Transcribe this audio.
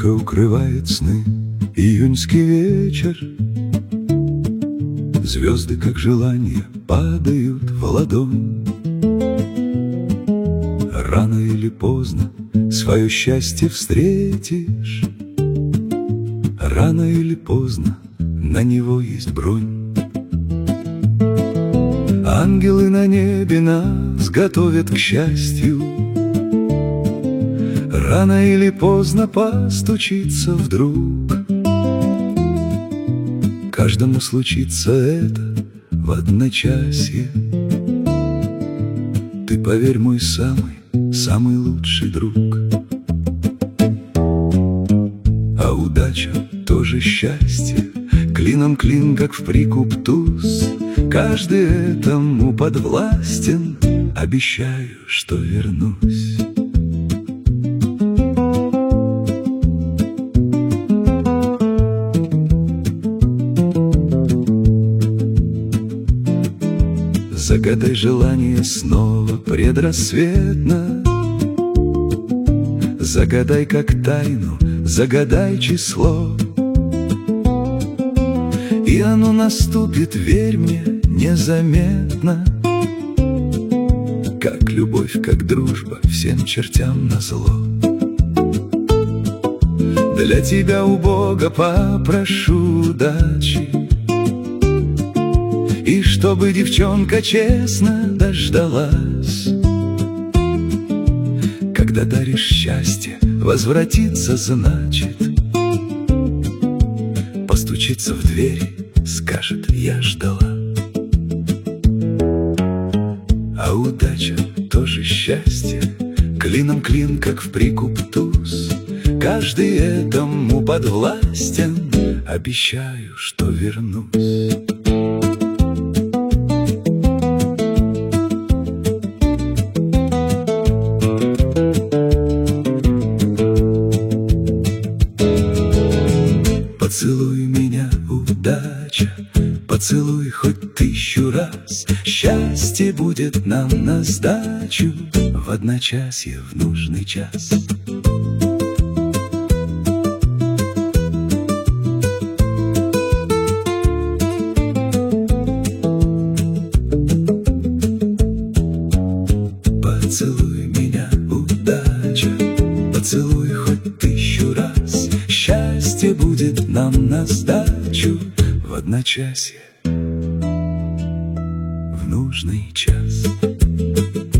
Тихо укрывает сны июньский вечер. Звезды, как желания, падают в ладонь. Рано или поздно свое счастье встретишь. Рано или поздно на него есть бронь. Ангелы на небе нас готовят к счастью. Рано или поздно постучится вдруг. Каждому случится это в одночасье. Ты поверь, мой самый лучший друг. А удача тоже счастье, клином клин, как в прикуп туз. Каждый этому подвластен, обещаю, что вернусь. Загадай желание снова предрассветно. Загадай как тайну, загадай число, и оно наступит, верь мне, незаметно. Как любовь, как дружба, всем чертям назло. Для тебя у Бога попрошу удачи, и чтобы девчонка честно дождалась. Когда даришь счастье, возвратиться значит постучится в дверь, скажет: я ждала. А удача тоже счастье, клином клин, как в прикуп туз. Каждый этому подвластен, обещаю, что вернусь. Поцелуй меня, удача, поцелуй хоть 1000 раз. Счастье будет нам на сдачу в одночасье, в нужный час. Поцелуй меня, удача, поцелуй хоть 1000 раз. Счастье будет нам на сдачу в одночасье, в нужный час.